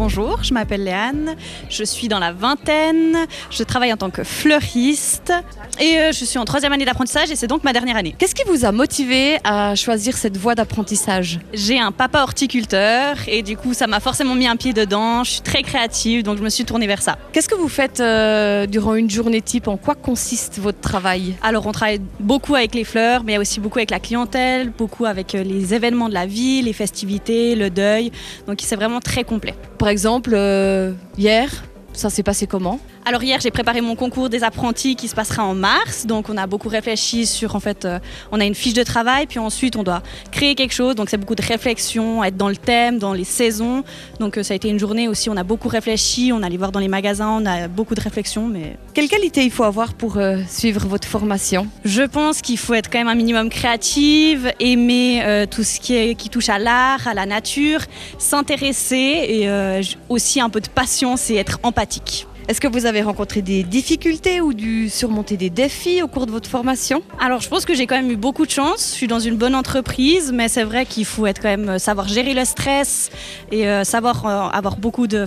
Bonjour, je m'appelle Léane, je suis dans la vingtaine, je travaille en tant que fleuriste et je suis en 3e année d'apprentissage et c'est donc ma dernière année. Qu'est-ce qui vous a motivé à choisir cette voie d'apprentissage? J'ai un papa horticulteur et du coup ça m'a forcément mis un pied dedans, je suis très créative donc je me suis tournée vers ça. Qu'est-ce que vous faites durant une journée type? En quoi consiste votre travail? Alors on travaille beaucoup avec les fleurs mais aussi beaucoup avec la clientèle, beaucoup avec les événements de la vie, les festivités, le deuil, donc c'est vraiment très complet. Par exemple, hier, ça s'est passé comment? Alors hier j'ai préparé mon concours des apprentis qui se passera en mars, donc on a beaucoup réfléchi sur on a une fiche de travail puis ensuite on doit créer quelque chose, donc c'est beaucoup de réflexion, être dans le thème, dans les saisons, donc ça a été une journée aussi, on a beaucoup réfléchi, on allait voir dans les magasins, on a beaucoup de réflexion. Mais quelle qualité il faut avoir pour suivre votre formation? Je pense qu'il faut être quand même un minimum créative, aimer tout ce qui touche à l'art, à la nature, s'intéresser et aussi un peu de patience et être empathique. Est-ce que vous avez rencontré des difficultés ou dû surmonter des défis au cours de votre formation? Alors je pense que j'ai quand même eu beaucoup de chance, je suis dans une bonne entreprise, mais c'est vrai qu'il faut être quand même savoir gérer le stress et savoir avoir beaucoup de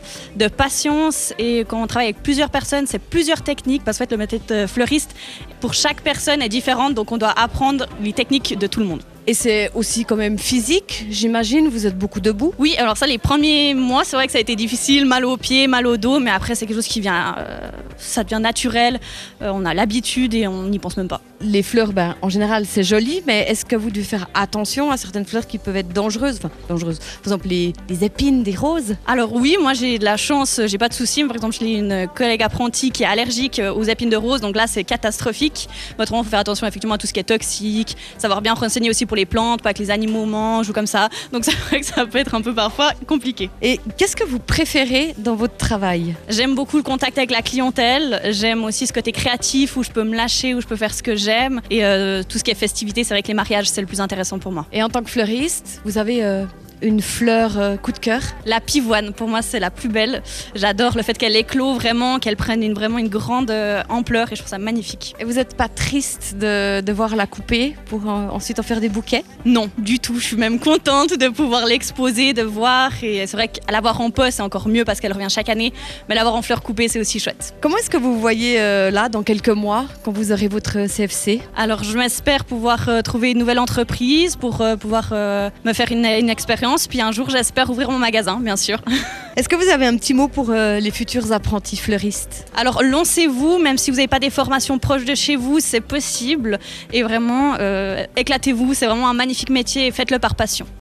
patience, et quand on travaille avec plusieurs personnes, c'est plusieurs techniques, parce que le métier de fleuriste, pour chaque personne est différente, donc on doit apprendre les techniques de tout le monde. Et c'est aussi quand même physique, j'imagine, vous êtes beaucoup debout? Oui, alors ça, les premiers mois, c'est vrai que ça a été difficile, mal aux pieds, mal au dos, mais après c'est quelque chose qui vient, ça devient naturel, on a l'habitude et on n'y pense même pas. Les fleurs, en général, c'est joli, mais est-ce que vous devez faire attention à certaines fleurs qui peuvent être dangereuses? Par exemple, les épines des roses? Alors oui, moi j'ai de la chance, j'ai pas de soucis. Par exemple, j'ai une collègue apprentie qui est allergique aux épines de rose, donc là c'est catastrophique. Autrement, il faut faire attention effectivement à tout ce qui est toxique, savoir bien renseigner aussi pour les plantes, pas que les animaux mangent ou comme ça. Donc c'est vrai que ça peut être un peu parfois compliqué. Et qu'est-ce que vous préférez dans votre travail? J'aime beaucoup le contact avec la clientèle, j'aime aussi ce côté créatif où je peux me lâcher, où je peux faire ce que j'aime, et tout ce qui est festivité, c'est vrai que les mariages c'est le plus intéressant pour moi. Et en tant que fleuriste, vous avez une fleur coup de cœur? La pivoine, pour moi c'est la plus belle. J'adore le fait qu'elle éclot vraiment, qu'elle prenne vraiment une grande ampleur, et je trouve ça magnifique. Et vous n'êtes pas triste de devoir la couper pour ensuite en faire des bouquets? Non, du tout. Je suis même contente de pouvoir l'exposer, de voir. Et c'est vrai qu'à l'avoir en poste c'est encore mieux parce qu'elle revient chaque année, mais l'avoir en fleurs coupées c'est aussi chouette. Comment est-ce que vous voyez là dans quelques mois quand vous aurez votre CFC? Alors je m'espère pouvoir trouver une nouvelle entreprise pour pouvoir me faire une expérience. Puis un jour, j'espère ouvrir mon magasin, bien sûr. Est-ce que vous avez un petit mot pour les futurs apprentis fleuristes? Alors, lancez-vous, même si vous n'avez pas des formations proches de chez vous, c'est possible. Et vraiment, éclatez-vous, c'est vraiment un magnifique métier et faites-le par passion.